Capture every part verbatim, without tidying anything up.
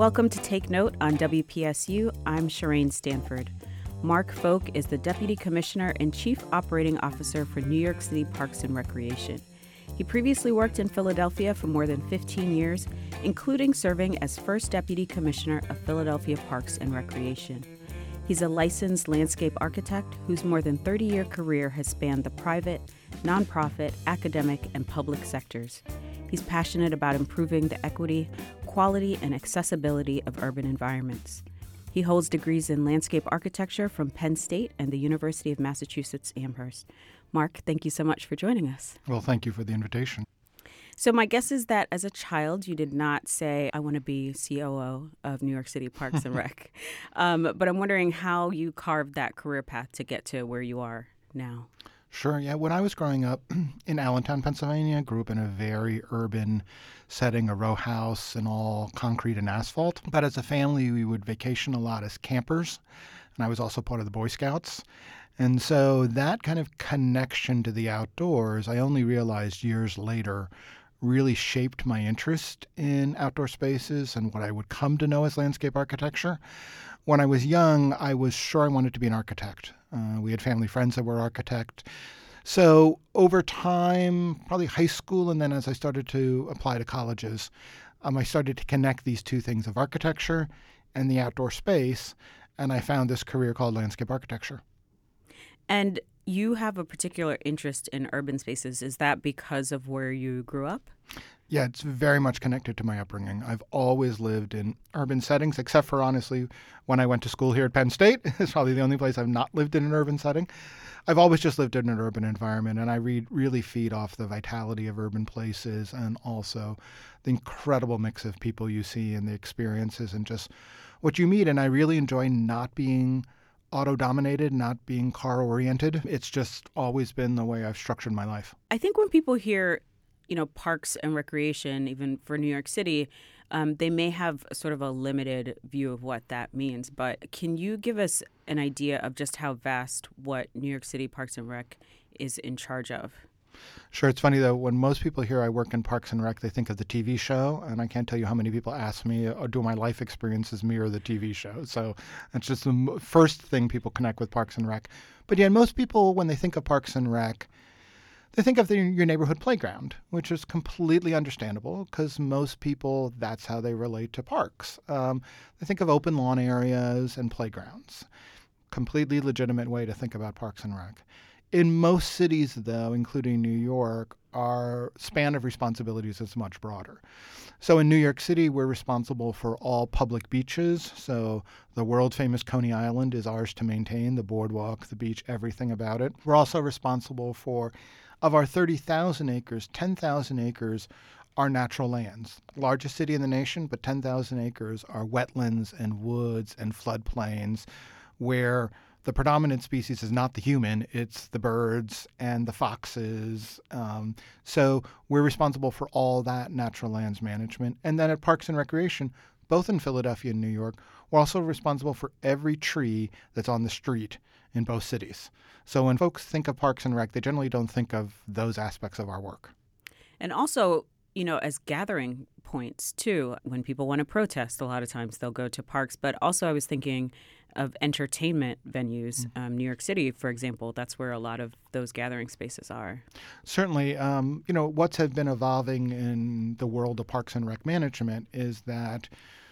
Welcome to Take Note on W P S U. I'm Shireen Stanford. Mark Folk is the Deputy Commissioner and Chief Operating Officer for New York City Parks and Recreation. He previously worked in Philadelphia for more than fifteen years, including serving as First Deputy Commissioner of Philadelphia Parks and Recreation. He's a licensed landscape architect whose more than thirty-year career has spanned the private, nonprofit, academic, and public sectors. He's passionate about improving the equity, quality, and accessibility of urban environments. He holds degrees in landscape architecture from Penn State and the University of Massachusetts Amherst. Mark, thank you so much for joining us. Well, thank you for the invitation. So my guess is that as a child, you did not say, I want to be C O O of New York City Parks and Rec. Um, but I'm wondering how you carved that career path to get to where you are now. Sure. Yeah. When I was growing up in Allentown, Pennsylvania, grew up in a very urban setting, a row house and all concrete and asphalt. But as a family, we would vacation a lot as campers. And I was also part of the Boy Scouts. And so that kind of connection to the outdoors, I only realized years later, really shaped my interest in outdoor spaces and what I would come to know as landscape architecture. When I was young, I was sure I wanted to be an architect. Uh, we had family friends that were architects. So over time, probably high school, and then as I started to apply to colleges, um, I started to connect these two things of architecture and the outdoor space, and I found this career called landscape architecture. And you have a particular interest in urban spaces. Is that because of where you grew up? Yeah, it's very much connected to my upbringing. I've always lived in urban settings, except for, honestly, when I went to school here at Penn State. It's probably the only place I've not lived in an urban setting. I've always just lived in an urban environment, and I read, really feed off the vitality of urban places and also the incredible mix of people you see and the experiences and just what you meet. And I really enjoy not being auto-dominated, not being car-oriented. It's just always been the way I've structured my life. I think when people hear, you know, parks and recreation, even for New York City, um, they may have sort of a limited view of what that means. But can you give us an idea of just how vast what New York City Parks and Rec is in charge of? Sure. It's funny, though, when most people hear I work in Parks and Rec, they think of the T V show. And I can't tell you how many people ask me, or do my life experiences mirror the T V show? So that's just the first thing people connect with Parks and Rec. But yeah, most people, when they think of Parks and Rec, they think of the, your neighborhood playground, which is completely understandable because most people, that's how they relate to parks. Um, they think of open lawn areas and playgrounds. Completely legitimate way to think about Parks and Rec. In most cities, though, including New York, our span of responsibilities is much broader. So in New York City, we're responsible for all public beaches. So the world-famous Coney Island is ours to maintain, the boardwalk, the beach, everything about it. We're also responsible for, of our thirty thousand acres, ten thousand acres are natural lands. Largest city in the nation, but ten thousand acres are wetlands and woods and floodplains where the predominant species is not the human, it's the birds and the foxes. Um, so we're responsible for all that natural lands management. And then at Parks and Recreation, both in Philadelphia and New York, we're also responsible for every tree that's on the street in both cities. So when folks think of Parks and Rec, they generally don't think of those aspects of our work. And also, you know, as gathering points, too, when people want to protest, a lot of times they'll go to parks. But also I was thinking of entertainment venues. Mm-hmm. Um, New York City, for example, that's where a lot of those gathering spaces are. Certainly. Um, you know, what's have been evolving in the world of Parks and Rec management is that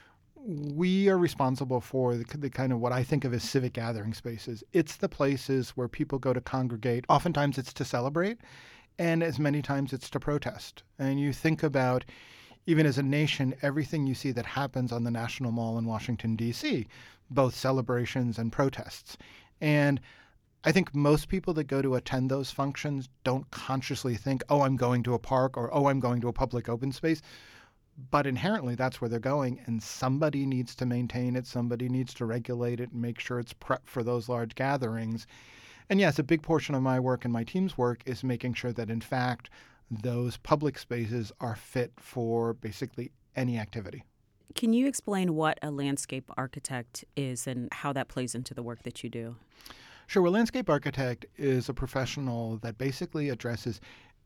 we are responsible for the, the kind of what I think of as civic gathering spaces. It's the places where people go to congregate. Oftentimes it's to celebrate, and as many times it's to protest. And you think about, even as a nation, everything you see that happens on the National Mall in Washington, D C, both celebrations and protests. And I think most people that go to attend those functions don't consciously think, oh, I'm going to a park or, oh, I'm going to a public open space. But inherently, that's where they're going, and somebody needs to maintain it. Somebody needs to regulate it and make sure it's prepped for those large gatherings. And yes, a big portion of my work and my team's work is making sure that, in fact, those public spaces are fit for basically any activity. Can you explain what a landscape architect is and how that plays into the work that you do? Sure. Well, landscape architect is a professional that basically addresses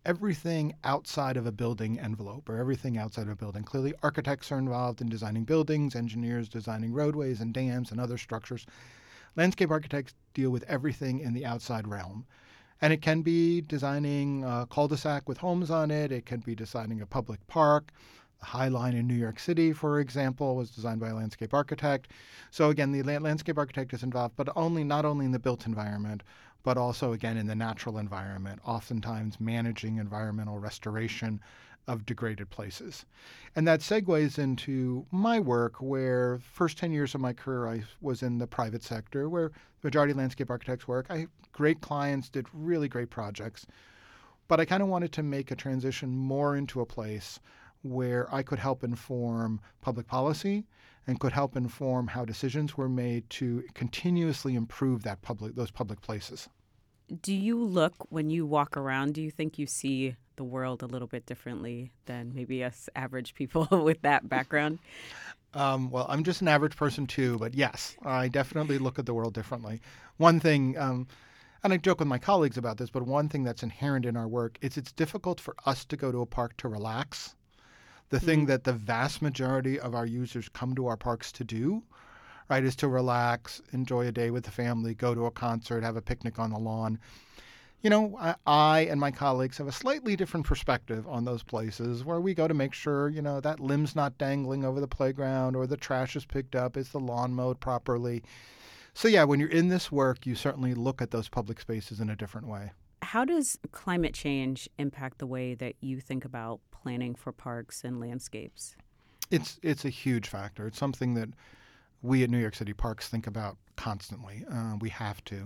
everything outside of a building envelope or everything outside of a building. Clearly, architects are involved in designing buildings, engineers designing roadways and dams and other structures. Landscape architects deal with everything in the outside realm. And it can be designing a cul-de-sac with homes on it. It can be designing a public park. The High Line in New York City, for example, was designed by a landscape architect. So again, the landscape architect is involved, but only not only in the built environment, but also, again, in the natural environment, oftentimes managing environmental restoration of degraded places. And that segues into my work, where first ten years of my career I was in the private sector, where the majority of landscape architects work. I had great clients, did really great projects. But I kind of wanted to make a transition more into a place where I could help inform public policy and could help inform how decisions were made to continuously improve that public those public places. Do you look, when you walk around, do you think you see the world a little bit differently than maybe us average people with that background? Um, well, I'm just an average person too, but yes, I definitely look at the world differently. One thing, um, and I joke with my colleagues about this, but one thing that's inherent in our work is it's difficult for us to go to a park to relax. The thing mm-hmm. that the vast majority of our users come to our parks to do, right, is to relax, enjoy a day with the family, go to a concert, have a picnic on the lawn. You know, I, I and my colleagues have a slightly different perspective on those places where we go to make sure, you know, that limb's not dangling over the playground or the trash is picked up, is the lawn mowed properly. So yeah, when you're in this work, you certainly look at those public spaces in a different way. How does climate change impact the way that you think about planning for parks and landscapes? It's it's a huge factor. It's something that we at New York City Parks think about constantly. Uh, we have to.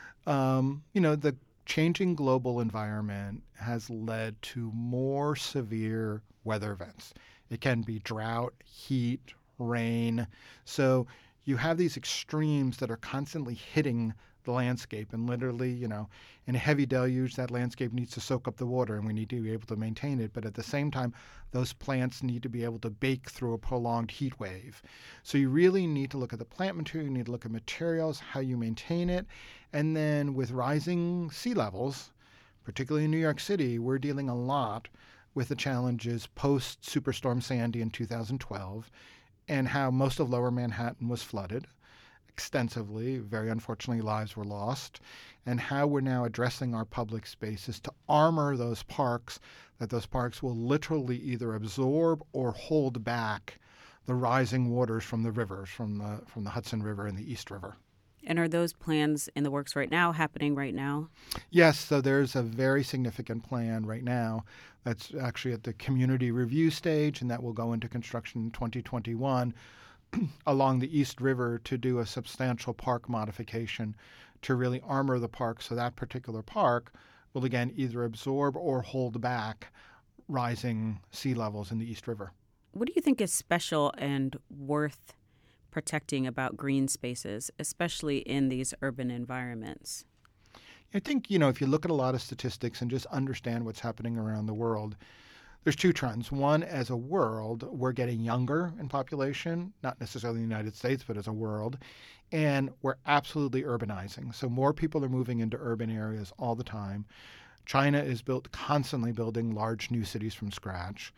Um, you know, the changing global environment has led to more severe weather events. It can be drought, heat, rain. So you have these extremes that are constantly hitting the landscape, and literally, you know, in a heavy deluge, that landscape needs to soak up the water and we need to be able to maintain it. But at the same time, those plants need to be able to bake through a prolonged heat wave. So you really need to look at the plant material, you need to look at materials, how you maintain it. And then with rising sea levels, particularly in New York City, we're dealing a lot with the challenges post Superstorm Sandy in two thousand twelve and how most of lower Manhattan was flooded extensively. Very unfortunately, lives were lost, and how we're now addressing our public spaces to armor those parks, that those parks will literally either absorb or hold back the rising waters from the rivers, from the from the Hudson River and the East River. And are those plans in the works right now, happening right now? Yes, so there's a very significant plan right now that's actually at the community review stage, and that will go into construction in twenty twenty-one. Along the East River to do a substantial park modification to really armor the park so that particular park will again either absorb or hold back rising sea levels in the East River. What do you think is special and worth protecting about green spaces, especially in these urban environments? I think, you know, if you look at a lot of statistics and just understand what's happening around the world, there's two trends. One, as a world, we're getting younger in population, not necessarily in the United States, but as a world, and we're absolutely urbanizing. So more people are moving into urban areas all the time. China is built constantly building large new cities from scratch.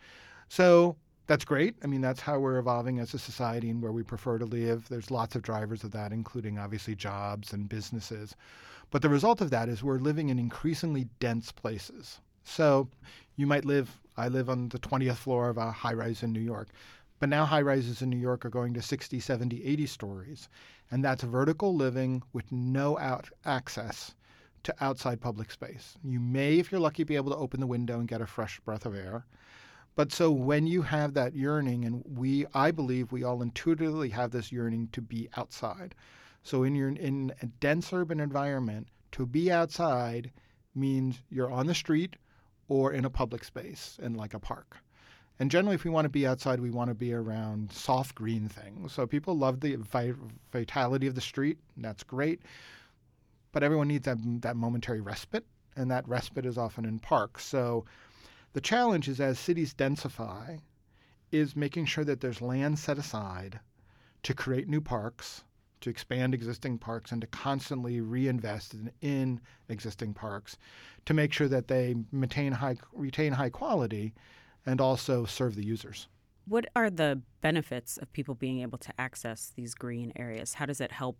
So that's great. I mean, that's how we're evolving as a society and where we prefer to live. There's lots of drivers of that, including obviously jobs and businesses. But the result of that is we're living in increasingly dense places. So you might live, I live on the twentieth floor of a high-rise in New York, but now high-rises in New York are going to sixty, seventy, eighty stories. And that's vertical living with no out access to outside public space. You may, if you're lucky, be able to open the window and get a fresh breath of air. But so when you have that yearning, and we, I believe we all intuitively have this yearning to be outside. So in your in a dense urban environment, to be outside means you're on the street or in a public space in like a park. And generally, if we want to be outside, we want to be around soft green things. So people love the vi- vitality of the street. And that's great. But everyone needs that, that momentary respite, and that respite is often in parks. So the challenge is, as cities densify, is making sure that there's land set aside to create new parks, to expand existing parks and to constantly reinvest in, in existing parks to make sure that they maintain high, retain high quality and also serve the users. What are the benefits of people being able to access these green areas? How does it help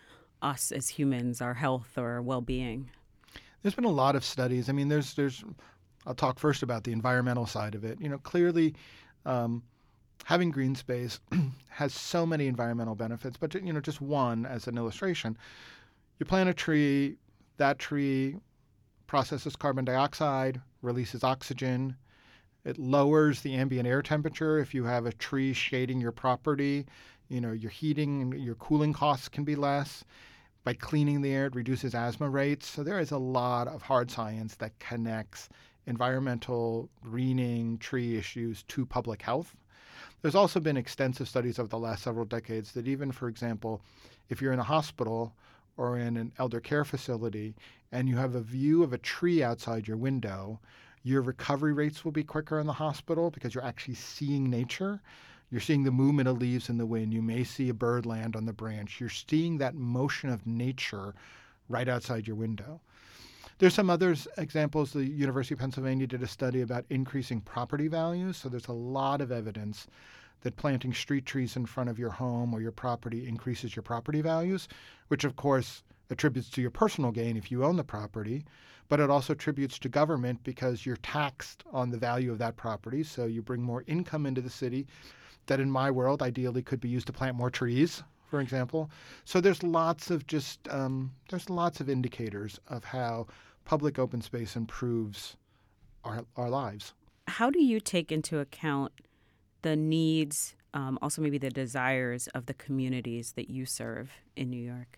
us as humans, our health or well-being? There's been a lot of studies. I mean, there's, there's, I'll talk first about the environmental side of it. You know, clearly, um, having green space has so many environmental benefits, but, you know, just one as an illustration. You plant a tree, that tree processes carbon dioxide, releases oxygen. It lowers the ambient air temperature. If you have a tree shading your property, you know, your heating and your cooling costs can be less. By cleaning the air, it reduces asthma rates. So there is a lot of hard science that connects environmental, greening, tree issues to public health. There's also been extensive studies over the last several decades that even, for example, if you're in a hospital or in an elder care facility and you have a view of a tree outside your window, your recovery rates will be quicker in the hospital because you're actually seeing nature. You're seeing the movement of leaves in the wind. You may see a bird land on the branch. You're seeing that motion of nature right outside your window. There's some other examples. The University of Pennsylvania did a study about increasing property values. So there's a lot of evidence that planting street trees in front of your home or your property increases your property values, which of course attributes to your personal gain if you own the property, but it also attributes to government because you're taxed on the value of that property. So you bring more income into the city that in my world ideally could be used to plant more trees, for example. So there's lots of just, um, there's lots of indicators of how public open space improves our, our lives. How do you take into account the needs, um, also maybe the desires of the communities that you serve in New York?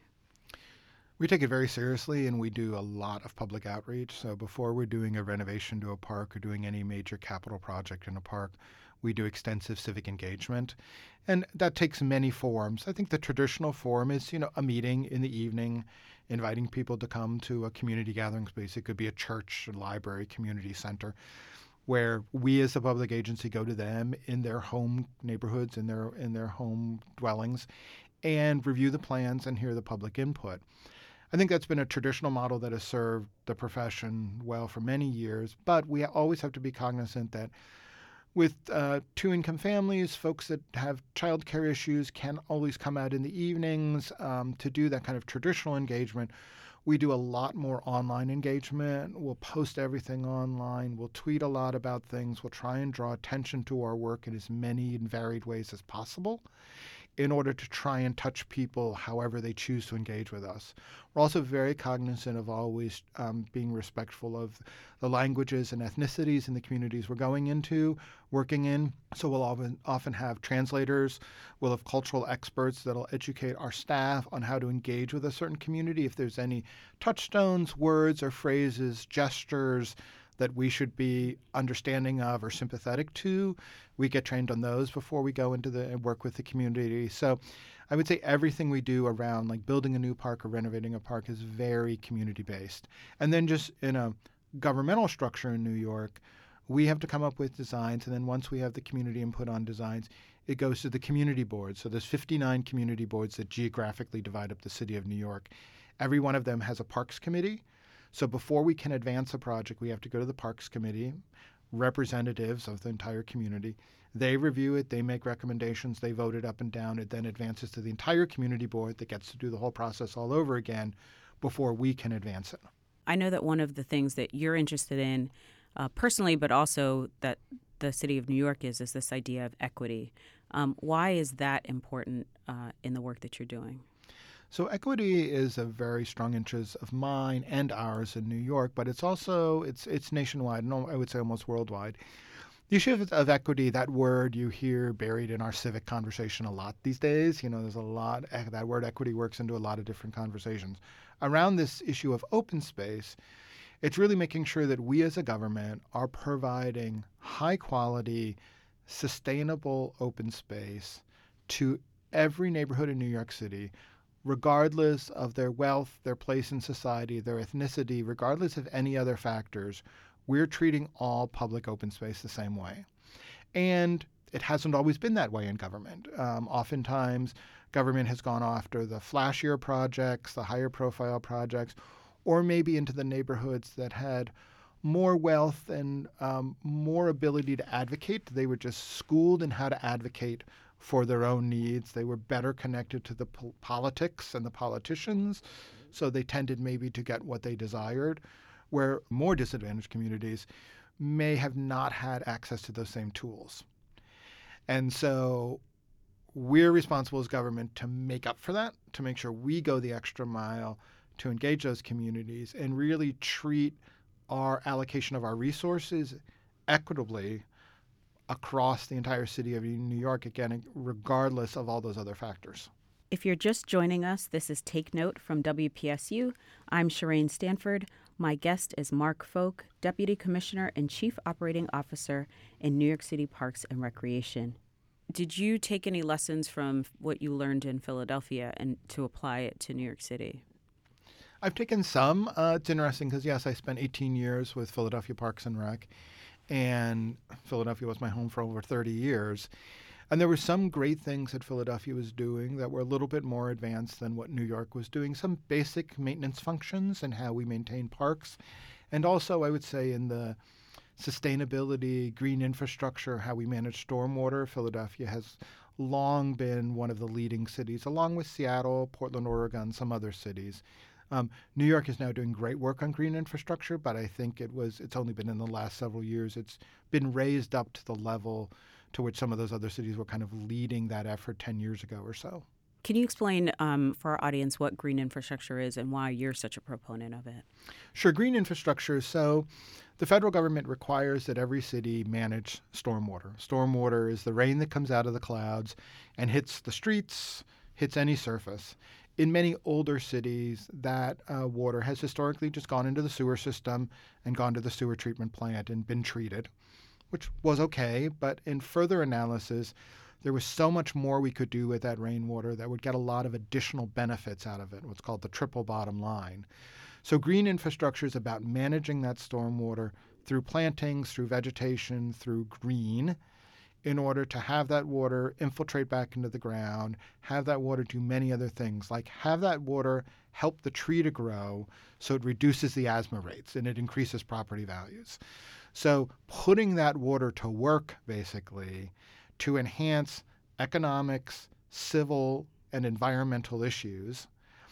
We take it very seriously, and we do a lot of public outreach. So before we're doing a renovation to a park or doing any major capital project in a park, we do extensive civic engagement, and that takes many forms. I think the traditional form is, you know, a meeting in the evening, inviting people to come to a community gathering space. It could be a church, a library, community center, where we as a public agency go to them in their home neighborhoods, in their in their home dwellings, and review the plans and hear the public input. I think that's been a traditional model that has served the profession well for many years, but we always have to be cognizant that with uh, two-income families, folks that have childcare issues can't always come out in the evenings um, to do that kind of traditional engagement. We do a lot more online engagement. We'll post everything online. We'll tweet a lot about things. We'll try and draw attention to our work in as many and varied ways as possible in order to try and touch people however they choose to engage with us. We're also very cognizant of always um, being respectful of the languages and ethnicities in the communities we're going into, working in. So we'll often, often have translators, we'll have cultural experts that'll educate our staff on how to engage with a certain community. If there's any touchstones, words or phrases, gestures that we should be understanding of or sympathetic to, we get trained on those before we go into the and work with the community. So I would say everything we do around like building a new park or renovating a park is very community based. And then just in a governmental structure in New York, we have to come up with designs, and then once we have the community input on designs, it goes to the community board. So there's fifty-nine community boards that geographically divide up the city of New York. Every one of them has a parks committee. So before we can advance a project, we have to go to the Parks Committee, representatives of the entire community. They review it, they make recommendations, they vote it up and down. It then advances to the entire community board that gets to do the whole process all over again before we can advance it. I know that one of the things that you're interested in uh, personally, but also that the city of New York is, is this idea of equity. Um, why is that important uh, in the work that you're doing? So equity is a very strong interest of mine and ours in New York, but it's also, it's it's nationwide, and I would say almost worldwide. The issue of, of equity, that word you hear buried in our civic conversation a lot these days. You know, there's a lot, that word equity works into a lot of different conversations. Around this issue of open space, it's really making sure that we as a government are providing high quality, sustainable open space to every neighborhood in New York City, regardless of their wealth, their place in society, their ethnicity, regardless of any other factors. We're treating all public open space the same way. And it hasn't always been that way in government. Um, oftentimes, government has gone after the flashier projects, the higher profile projects, or maybe into the neighborhoods that had more wealth and um, more ability to advocate. They were just schooled in how to advocate for their own needs. They were better connected to the po- politics and the politicians, so they tended maybe to get what they desired, where more disadvantaged communities may have not had access to those same tools. And so we're responsible as government to make up for that, to make sure we go the extra mile to engage those communities and really treat our allocation of our resources equitably across the entire city of New York, again, regardless of all those other factors. If you're just joining us, this is Take Note from W P S U. I'm Shireen Stanford. My guest is Mark Folk, Deputy Commissioner and Chief Operating Officer in New York City Parks and Recreation. Did you take any lessons from what you learned in Philadelphia and to apply it to New York City? I've taken some. Uh, it's interesting because, yes, I spent eighteen years with Philadelphia Parks and Rec, and Philadelphia was my home for over thirty years. And there were some great things that Philadelphia was doing that were a little bit more advanced than what New York was doing. Some basic maintenance functions and how we maintain parks. And also, I would say, in the sustainability, green infrastructure, how we manage stormwater. Philadelphia has long been one of the leading cities, along with Seattle, Portland, Oregon, some other cities. Um, New York is now doing great work on green infrastructure, but I think it was it's only been in the last several years. It's been raised up to the level to which some of those other cities were kind of leading that effort ten years ago or so. Can you explain um, for our audience what green infrastructure is and why you're such a proponent of it? Sure. Green infrastructure. So the federal government requires that every city manage stormwater. Stormwater is the rain that comes out of the clouds and hits the streets, hits any surface. In many older cities, that uh, water has historically just gone into the sewer system and gone to the sewer treatment plant and been treated, which was okay. But in further analysis, there was so much more we could do with that rainwater that would get a lot of additional benefits out of it, what's called the triple bottom line. So green infrastructure is about managing that stormwater through plantings, through vegetation, through green, in order to have that water infiltrate back into the ground, have that water do many other things, like have that water help the tree to grow so it reduces the asthma rates and it increases property values. So putting that water to work, basically, to enhance economics, civil, and environmental issues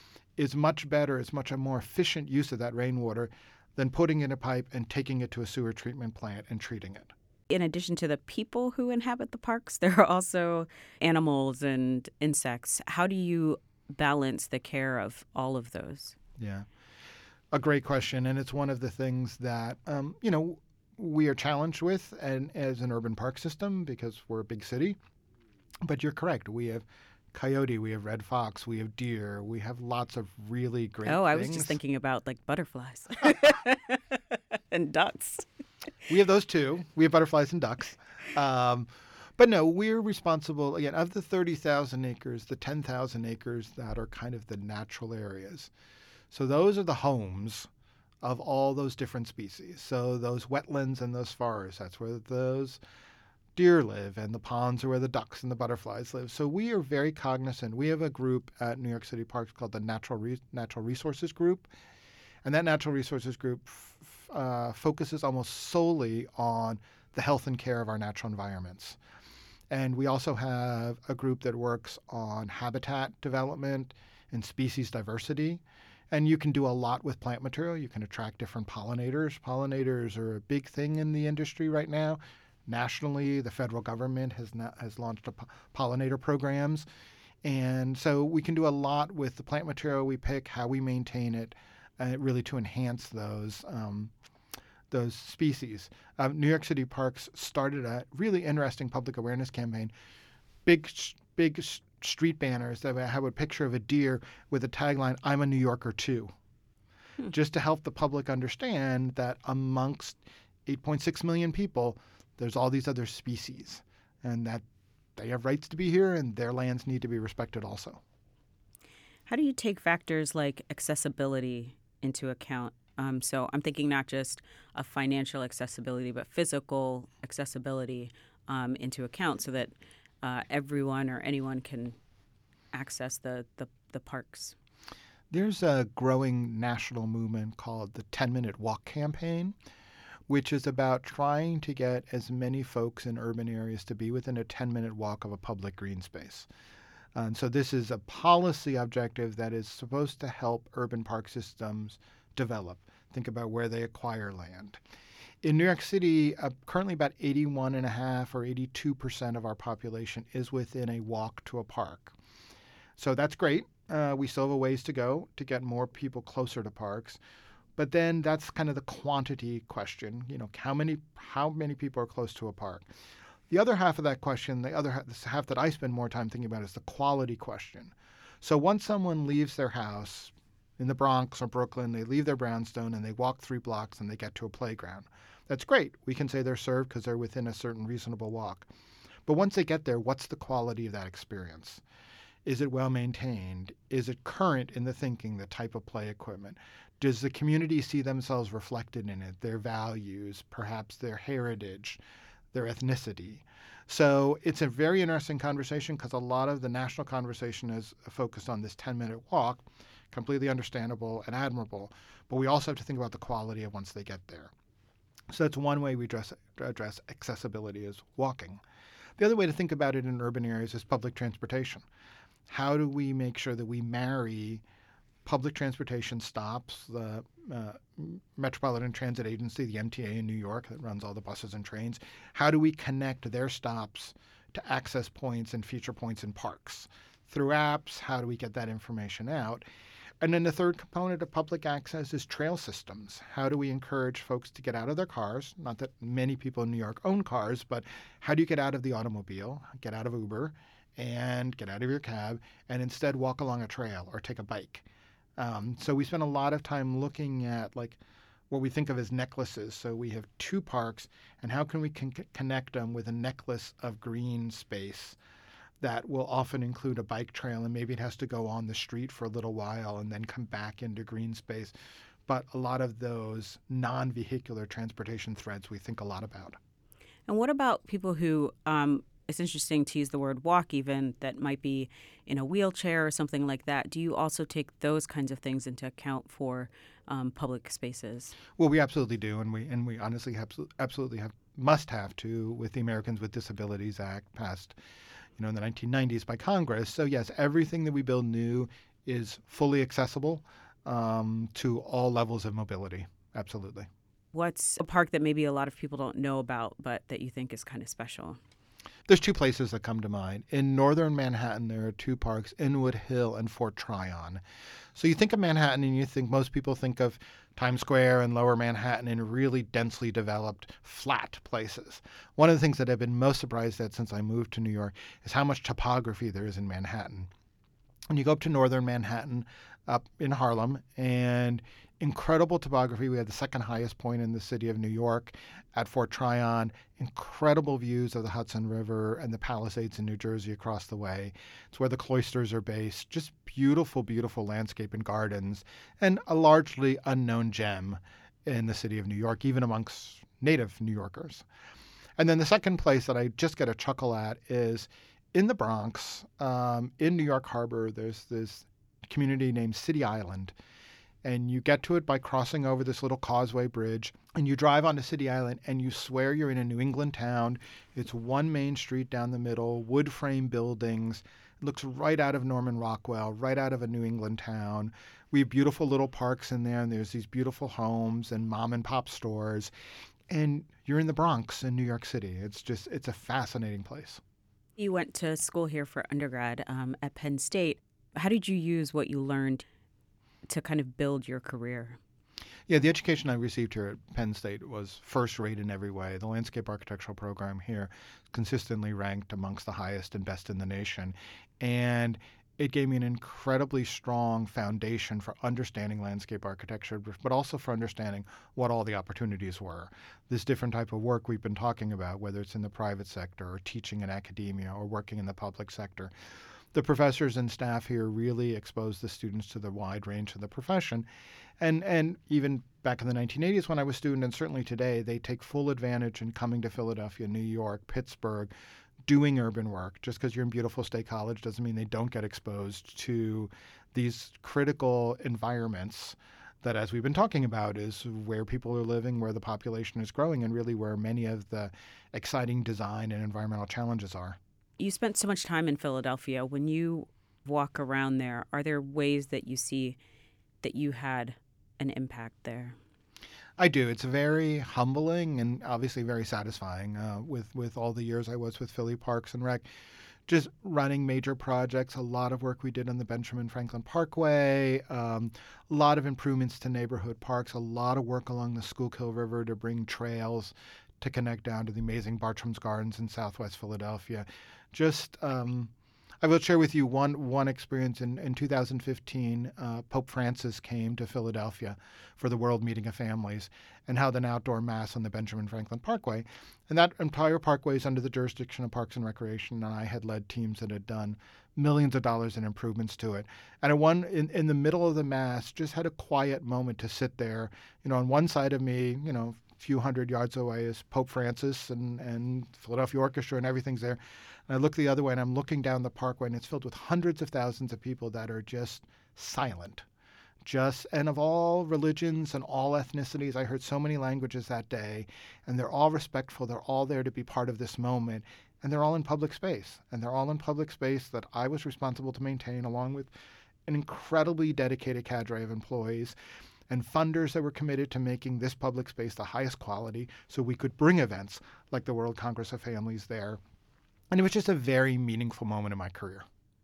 is much better, it's much a more efficient use of that rainwater than putting in a pipe and taking it to a sewer treatment plant and treating it. In addition to the people who inhabit the parks, there are also animals and insects. How do you balance the care of all of those? Yeah, a great question. And it's one of the things that, um, you know, we are challenged with and as an urban park system because we're a big city. But you're correct. We have coyote, we have red fox, we have deer, we have lots of really great Oh, I things. was just thinking about like butterflies and ducks. We have those too. We have butterflies and ducks. Um, but no, we're responsible, again, of the thirty thousand acres, the ten thousand acres that are kind of the natural areas. So those are the homes of all those different species. So those wetlands and those forests, that's where those deer live, and the ponds are where the ducks and the butterflies live. So we are very cognizant. We have a group at New York City Parks called the Natural Re- Natural Resources Group. And that Natural Resources Group f- uh, focuses almost solely on the health and care of our natural environments. And we also have a group that works on habitat development and species diversity. And you can do a lot with plant material. You can attract different pollinators. Pollinators are a big thing in the industry right now. Nationally, the federal government has not, has launched a po- pollinator programs. And so we can do a lot with the plant material we pick, how we maintain it, uh, really to enhance those um, those species. Uh, New York City Parks started a really interesting public awareness campaign. Big, big street banners that have a picture of a deer with a tagline, "I'm a New Yorker too," hmm. just to help the public understand that amongst eight point six million people, there's all these other species, and that they have rights to be here and their lands need to be respected also. How do you take factors like accessibility into account? Um, so I'm thinking not just of financial accessibility, but physical accessibility. um, into account so that uh, everyone or anyone can access the, the, the parks? There's a growing national movement called the ten-Minute Walk Campaign, which is about trying to get as many folks in urban areas to be within a ten-minute walk of a public green space. And so this is a policy objective that is supposed to help urban park systems develop. Think about where they acquire land. In New York City, uh, currently about eighty-one point five or eighty-two percent of our population is within a walk to a park. So that's great. Uh, we still have a ways to go to get more people closer to parks. But then that's kind of the quantity question. You know, how many how many people are close to a park? The other half of that question, the other half, the half that I spend more time thinking about is the quality question. So once someone leaves their house in the Bronx or Brooklyn, they leave their brownstone and they walk three blocks and they get to a playground. That's great. We can say they're served because they're within a certain reasonable walk. But once they get there, what's the quality of that experience? Is it well maintained? Is it current in the thinking, the type of play equipment? Does the community see themselves reflected in it, their values, perhaps their heritage, their ethnicity? So it's a very interesting conversation because a lot of the national conversation is focused on this ten-minute walk, completely understandable and admirable, but we also have to think about the quality of once they get there. So that's one way we address, address accessibility is walking. The other way to think about it in urban areas is public transportation. How do we make sure that we marry public transportation stops, the uh, Metropolitan Transit Agency, the M T A in New York that runs all the buses and trains? How do we connect their stops to access points and feature points in parks? Through apps, how do we get that information out? And then the third component of public access is trail systems. How do we encourage folks to get out of their cars? Not that many people in New York own cars, but how do you get out of the automobile, get out of Uber, and get out of your cab, and instead walk along a trail or take a bike? Um, so we spend a lot of time looking at like what we think of as necklaces. So we have two parks, and how can we con- connect them with a necklace of green space that will often include a bike trail, and maybe it has to go on the street for a little while and then come back into green space. But a lot of those non-vehicular transportation threads we think a lot about. And what about people who, um, it's interesting to use the word walk even, that might be in a wheelchair or something like that. Do you also take those kinds of things into account for um, public spaces? Well, we absolutely do, and we and we honestly have, absolutely have must have to with the Americans with Disabilities Act passed, you know, in the nineteen nineties by Congress. So yes, everything that we build new is fully accessible um, to all levels of mobility. Absolutely. What's a park that maybe a lot of people don't know about, but that you think is kind of special? There's two places that come to mind. In northern Manhattan, there are two parks, Inwood Hill and Fort Tryon. So you think of Manhattan and you think most people think of Times Square and lower Manhattan in really densely developed, flat places. One of the things that I've been most surprised at since I moved to New York is how much topography there is in Manhattan. When you go up to northern Manhattan, up in Harlem, and incredible topography. We had the second highest point in the city of New York at Fort Tryon. Incredible views of the Hudson River and the Palisades in New Jersey across the way. It's where the cloisters are based. Just beautiful, beautiful landscape and gardens, and a largely unknown gem in the city of New York, even amongst native New Yorkers. And then the second place that I just get a chuckle at is in the Bronx, um, in New York Harbor. There's this community named City Island. And you get to it by crossing over this little causeway bridge, and you drive onto City Island, and you swear you're in a New England town. It's one main street down the middle, wood frame buildings. It looks right out of Norman Rockwell, right out of a New England town. We have beautiful little parks in there, and there's these beautiful homes and mom and pop stores. And you're in the Bronx in New York City. It's just, it's a fascinating place. You went to school here for undergrad um, at Penn State. How did you use what you learned to kind of build your career? Yeah, the education I received here at Penn State was first rate in every way. The landscape architectural program here consistently ranked amongst the highest and best in the nation. And it gave me an incredibly strong foundation for understanding landscape architecture, but also for understanding what all the opportunities were. This different type of work we've been talking about, whether it's in the private sector or teaching in academia or working in the public sector. the professors and staff here really expose the students to the wide range of the profession. And and even back in the nineteen eighties when I was a student, and certainly today, they take full advantage in coming to Philadelphia, New York, Pittsburgh, doing urban work. Just because you're in beautiful State College doesn't mean they don't get exposed to these critical environments that, as we've been talking about, is where people are living, where the population is growing, and really where many of the exciting design and environmental challenges are. You spent so much time in Philadelphia. When you walk around there, are there ways that you see that you had an impact there? I do. It's very humbling and obviously very satisfying. Uh, with, with all the years I was with Philly Parks and Rec, just running major projects, a lot of work we did on the Benjamin Franklin Parkway, um, a lot of improvements to neighborhood parks, a lot of work along the Schuylkill River to bring trails to connect down to the amazing Bartram's Gardens in Southwest Philadelphia. Just, um, I will share with you one one experience. In, in two thousand fifteen, uh, Pope Francis came to Philadelphia for the World Meeting of Families and held an outdoor mass on the Benjamin Franklin Parkway. And that entire parkway is under the jurisdiction of Parks and Recreation, and I had led teams that had done millions of dollars in improvements to it. And at one, in, in the middle of the mass, just had a quiet moment to sit there. You know, on one side of me, you know, few hundred yards away is Pope Francis and, and Philadelphia Orchestra, and everything's there. And I look the other way, and I'm looking down the parkway, and it's filled with hundreds of thousands of people that are just silent. Just, and of all religions and all ethnicities, I heard so many languages that day, and they're all respectful. They're all there to be part of this moment, and they're all in public space. And they're all in public space that I was responsible to maintain, along with an incredibly dedicated cadre of employees and funders that were committed to making this public space the highest quality so we could bring events like the World Congress of Families there. And it was just a very meaningful moment in my career.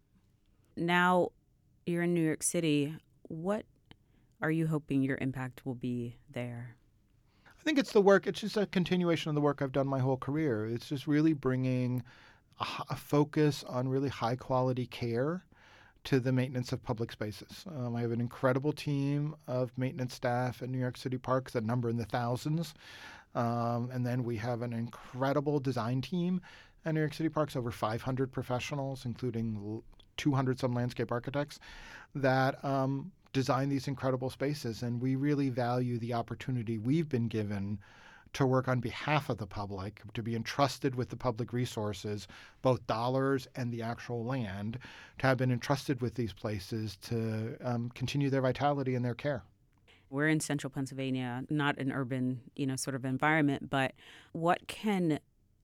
Now you're in New York City. What are you hoping your impact will be there? I think it's the work. It's just a continuation of the work I've done my whole career. It's just really bringing a, a focus on really high quality care to the maintenance of public spaces. Um, I have an incredible team of maintenance staff at New York City Parks that number in the thousands. Um, and then we have an incredible design team at New York City Parks, over five hundred professionals, including two hundred some landscape architects, that um, design these incredible spaces. And we really value the opportunity we've been given to work on behalf of the public, to be entrusted with the public resources, both dollars and the actual land, to have been entrusted with these places to um, continue their vitality and their care. We're in central Pennsylvania, not an urban, you know, sort of environment, but what can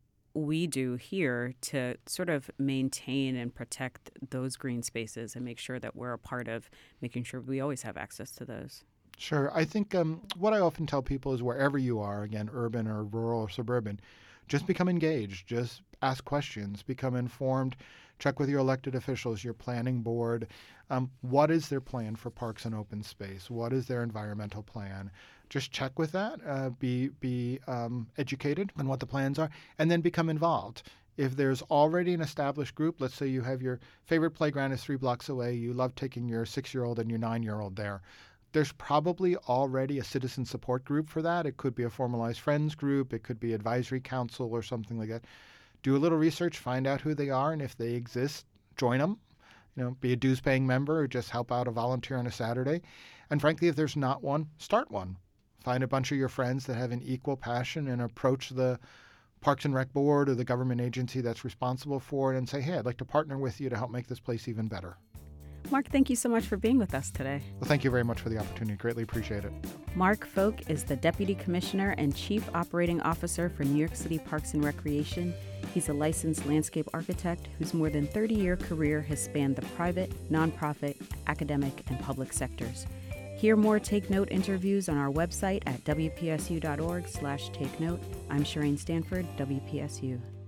we do here to sort of maintain and protect those green spaces and make sure that we're a part of making sure we always have access to those? Sure. I think um, what I often tell people is wherever you are, again, urban or rural or suburban, just become engaged. Just ask questions, become informed, check with your elected officials, your planning board. Um, what is their plan for parks and open space? What is their environmental plan? Just check with that, uh, be, be um, educated on what the plans are, and then become involved. If there's already an established group, let's say you have your favorite playground is three blocks away, you love taking your six-year-old and your nine-year-old there. There's probably already a citizen support group for that. It could be a formalized friends group. It could be advisory council or something like that. Do a little research, find out who they are, and if they exist, join them. You know, be a dues-paying member or just help out a volunteer on a Saturday. And frankly, if there's not one, start one. Find a bunch of your friends that have an equal passion and approach the Parks and Rec board or the government agency that's responsible for it and say, hey, I'd like to partner with you to help make this place even better. Mark, thank you so much for being with us today. Well, thank you very much for the opportunity. Greatly appreciate it. Mark Folk is the Deputy Commissioner and Chief Operating Officer for New York City Parks and Recreation. He's a licensed landscape architect whose more than thirty-year career has spanned the private, nonprofit, academic, and public sectors. Hear more Take Note interviews on our website at w p s u dot org slash take note. I'm Shireen Stanford, W P S U.